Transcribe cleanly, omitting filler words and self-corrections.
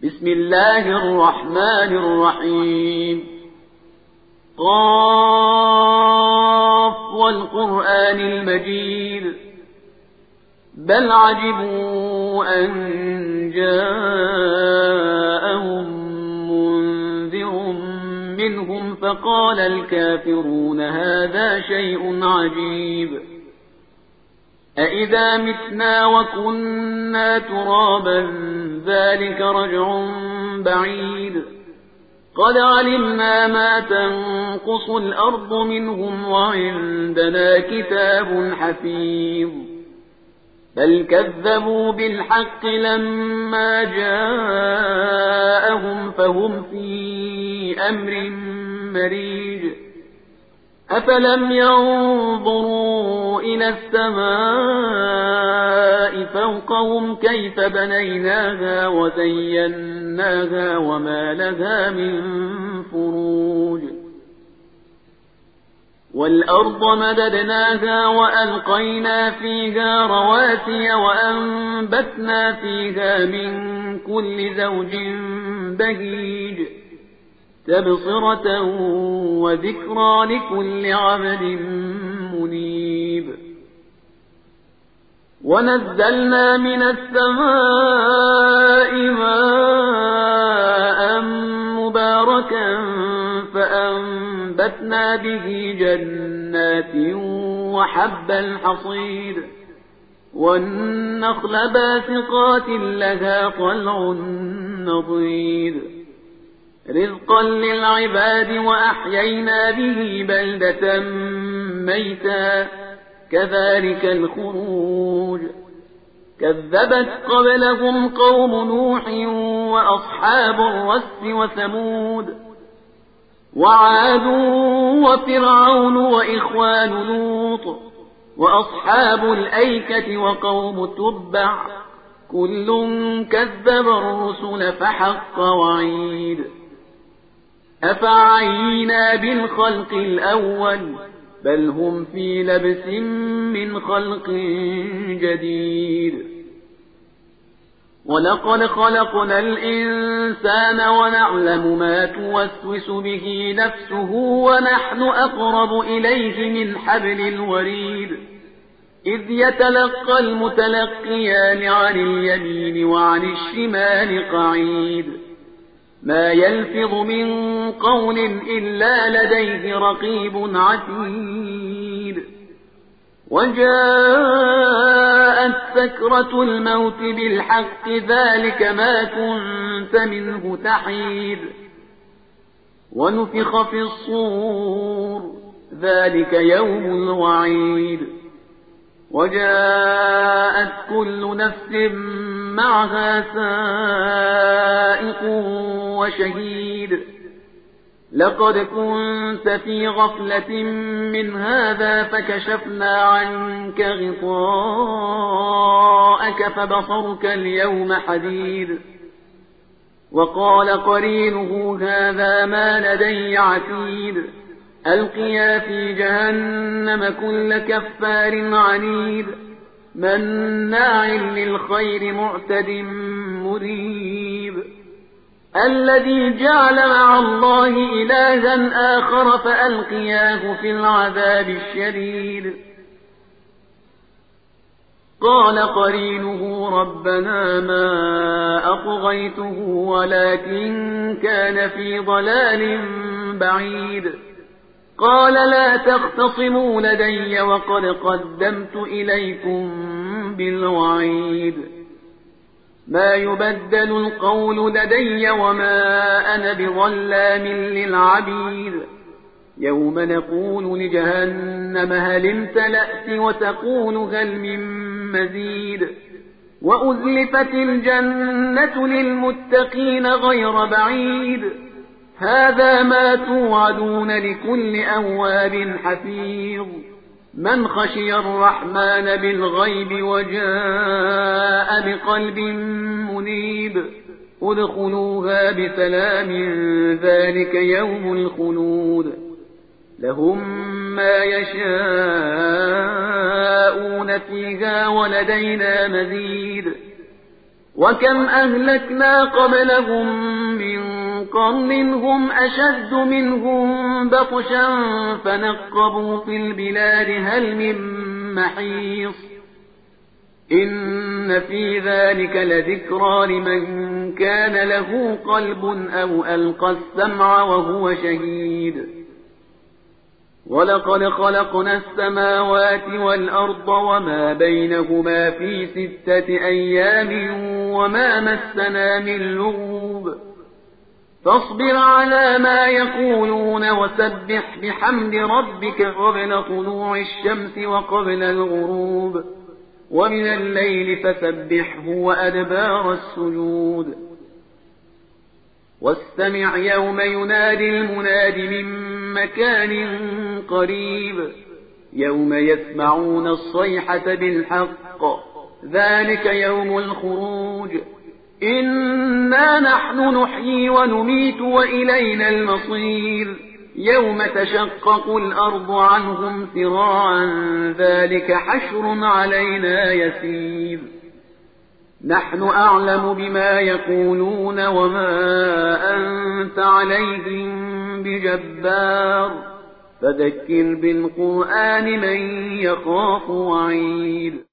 بسم الله الرحمن الرحيم قاف والقرآن المجيد بل عجبوا أن جاءهم منذر منهم فقال الكافرون هذا شيء عجيب أإذا متنا وكنا ترابا ذلك رجع بعيد قد علمنا ما تنقص الأرض منهم وعندنا كتاب حفيظ بل كذبوا بالحق لما جاءهم فهم في أمر مريج أفلم ينظروا إلى السماء فوقهم كيف بنيناها وزيناها وما لها من فروج والأرض مددناها وألقينا فيها رواسي وأنبتنا فيها من كل زوج بهيج تبصرة وذكرى لكل عبد منيب ونزلنا من السماء ماء مباركا فأنبتنا به جنات وحب الحصيد والنخل باسقات لها طلع نضيد رزقا للعباد وأحيينا به بلدة ميتا كذلك الخروج كذبت قبلهم قوم نوح وأصحاب الرس وثمود وعاد وفرعون وإخوان لوط وأصحاب الأيكة وقوم تبع كل كذب الرسل فحق وعيد أفعينا بالخلق الأول بل هم في لبس من خلق جديد ولقد خلقنا الإنسان ونعلم ما توسوس به نفسه ونحن أقرب إليه من حبل الوريد إذ يتلقى المتلقيان عن اليمين وعن الشمال قعيد ما يلفظ من قول إلا لديه رقيب عتيد وجاءت سكرة الموت بالحق ذلك ما كنت منه تحيد ونفخ في الصور ذلك يوم الوعيد وجاءت كل نفس معها سائق وشهيد لقد كنت في غفلة من هذا فكشفنا عنك غطاءك فبصرك اليوم حديد وقال قرينه هذا ما لدي عتيد ألقيا في جهنم كل كفار عنيد مناع للخير معتد مريب الذي جعل مع الله إلها آخر فألقياه في العذاب الشديد قال قرينه ربنا ما أطغيته ولكن كان في ضلال بعيد قال لا تختصموا لدي وقد قدمت إليكم بالوعيد ما يبدل القول لدي وما أنا بظلام للعبيد يوم نقول لجهنم هل امتلأت وتقول هل من مزيد وأزلفت الجنة للمتقين غير بعيد هذا ما توعدون لكل أواب حفيظ من خشي الرحمن بالغيب وجاء بقلب منيب ادخلوها بسلام ذلك يوم الخلود لهم ما يشاءون فيها ولدينا مزيد وكم أهلكنا قبلهم من قرن هم أشد منهم بطشا فنقبوا في البلاد هل من محيص إن في ذلك لذكرى لمن كان له قلب أو ألقى السمع وهو شهيد ولقد خلقنا السماوات والأرض وما بينهما في 6 أيام وما مسنا من لغوب فاصبر على ما يقولون وسبح بحمد ربك قبل طلوع الشمس وقبل الغروب ومن الليل فسبحه وأدبار السجود واستمع يوم ينادي المناد من مكان قريب يوم يسمعون الصيحة بالحق ذلك يوم الخروج إنا نحن نحيي ونميت وإلينا المصير يوم تشقق الأرض عنهم سراعا ذلك حشر علينا يسير نحن أعلم بما يقولون وما أنت عليهم بجبار فذكر بالقرآن من يخاف وعيد